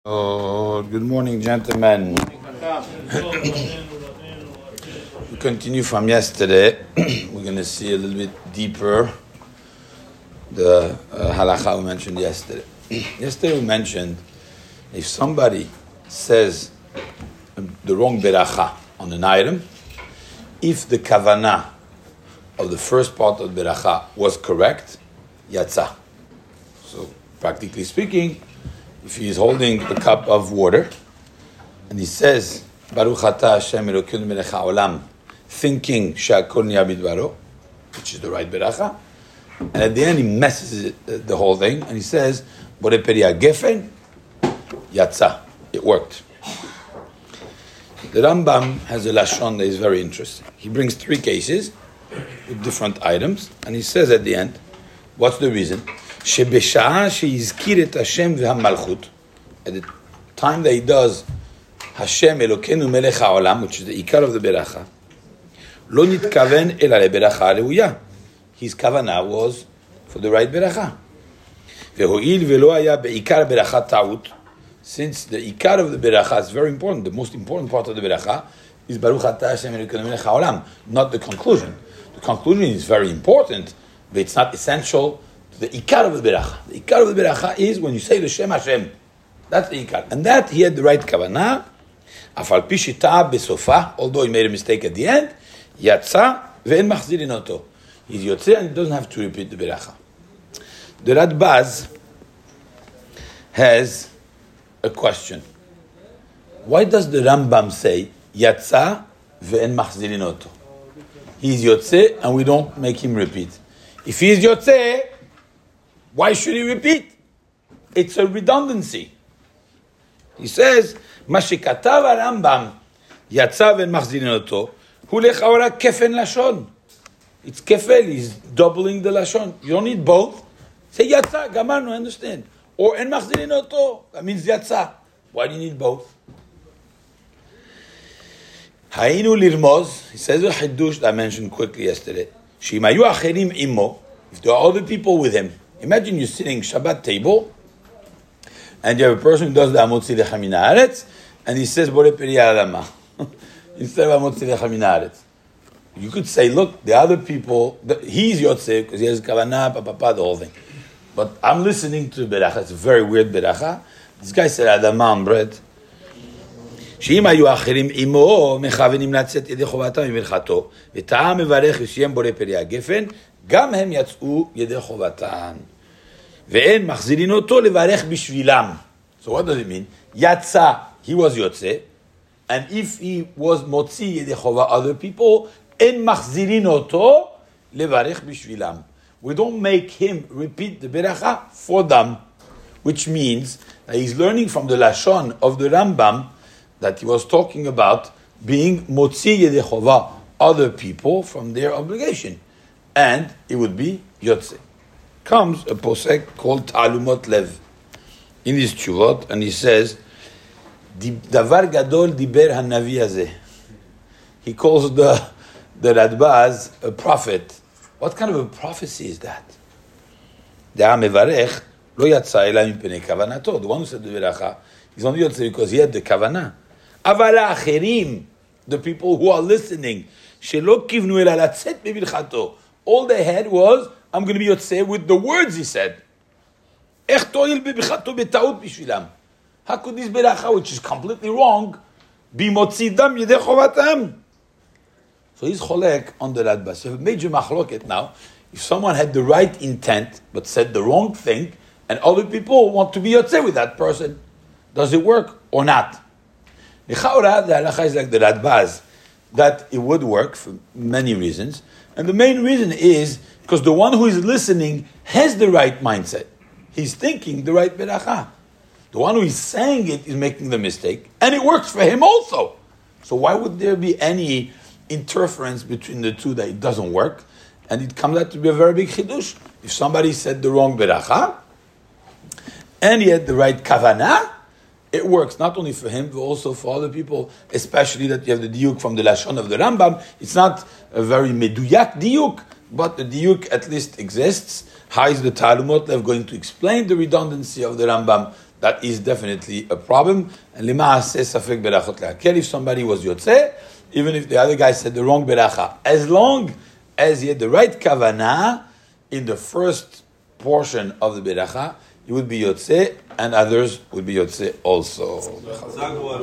Oh, good morning, gentlemen. We continue from yesterday. We're going to see a little bit deeper the halakha we mentioned yesterday. Yesterday we mentioned if somebody says the wrong beracha on an item, if the kavanah of the first part of the beracha was correct, yatsa. So, practically speaking, if he is holding a cup of water and he says Baruch Atah Hashem Elokeinu Melech HaOlam, thinking She'akol Niya Bidbaro, which is the right beracha, and at the end he messes the whole thing and he says Borei Peri HaGefen, Yatsa. It worked. The Rambam has a lashon that is very interesting. He brings three cases with different items and he says at the end, what's the reason? שבשעה שהזכיר את השם והמלכות, at the time that he does השם אלוקינו מלך העולם, which is the עיקר of the ברכה, לא נתכוון אלא לברכה הראויה. His כוונה was for the right ברכה. והואיל ולא היה בעיקר ברכה טעות, since the עיקר of the ברכה is very important, the most important part of the ברכה is ברוך אתה השם אלוקינו מלך העולם, not the conclusion. The conclusion is very important, but it's not essential. The ikar of the beracha. The ikar of the beracha is when you say the Shem Hashem. That's the ikar. And that he had the right kavanah. Afal pi sheta'a besofa, although he made a mistake at the end, yatsa ve'en machzirin oto. He's yotze and he doesn't have to repeat the beracha. The Radbaz has a question. Why does the Rambam say yatsa ve'en machzirin oto? He's yotze and we don't make him repeat. If he's yotze, why should he repeat? It's a redundancy. He says, "Ma shekatav Rambam yatsa ve'en machzirin oto hu lechaora kefen lashon." It's kefel. He's doubling the lashon. You don't need both. Say yatsa, gamarnu, understand? Or en machzirin oto. That means yatsa. Why do you need both? Hayinu lirmoz. He says a chidush that I mentioned quickly yesterday. Shimayu acherim imo. If there are other people with him. Imagine you're sitting Shabbat table, and you have a person who does the Amotzi Lecha Min Haaretz, and he says Borei Peri HaAdama instead of Amotzi Lecha Min Haaretz. You could say, look, the other people, he's Yotzei because he has Kavanah, the whole thing. But I'm listening to Beracha. It's a very weird Beracha. This guy said Adama on bread. שאם היו אחרים עמו מכוונים לצאת ידי חובתם מברכתו, וטעה מברך וסיים בורא פרי הגפן, גם הם יצאו ידי חובתן. ואין מחזירין אותו לברך בשבילם. So what does it mean? יצא, he was יוצא, and if he was מוציא ידי חובה other people, אין מחזירין אותו לברך בשבילם. We don't make him repeat the beracha for them, which means that he's learning from the lashon of the Rambam that he was talking about being motzi yedei chova, other people from their obligation. And it would be yotze. Comes a posek called Ta'alumot Lev in his tshuvot, and he says, Davar gadol diber hanavi hazeh. He calls the Radbaz a prophet. What kind of a prophecy is that? De'a mevarech lo yatsa ela mipnei kavanato. The one who said the beracha, he's only yotze because he had the kavanah. אבל האחרים, the people who are listening, שלא כיוונו אלא לצאת בברכתו, all they had was, I'm going to be יוצא with the words he said. איך תועיל בברכתו בטעות בשבילם? How could this ברכה, which is completely wrong, be מוציא דם ידי חובתם? So he's חולק on the Radbaz. So major מחלוקת now, if someone had the right intent, but said the wrong thing, and other people want to be יוצא with that person, does it work or not? The halacha is like the Radbaz, that it would work for many reasons. And the main reason is because the one who is listening has the right mindset. He's thinking the right beracha. The one who is saying it is making the mistake. And it works for him also. So why would there be any interference between the two that it doesn't work? And it comes out to be a very big chidush. If somebody said the wrong beracha, and he had the right kavanah, it works not only for him, but also for other people, especially that you have the diuk from the Lashon of the Rambam. It's not a very meduyak diuk, but the diuk at least exists. How is the Ta'alumot Lev going to explain the redundancy of the Rambam? that is definitely a problem. And lima'aseh safek berachot lehakel, if somebody was yotzeh, even if the other guy said the wrong beracha, as long as he had the right kavanah in the first portion of the beracha, he would be yotzeh, and others would be yotzeh also.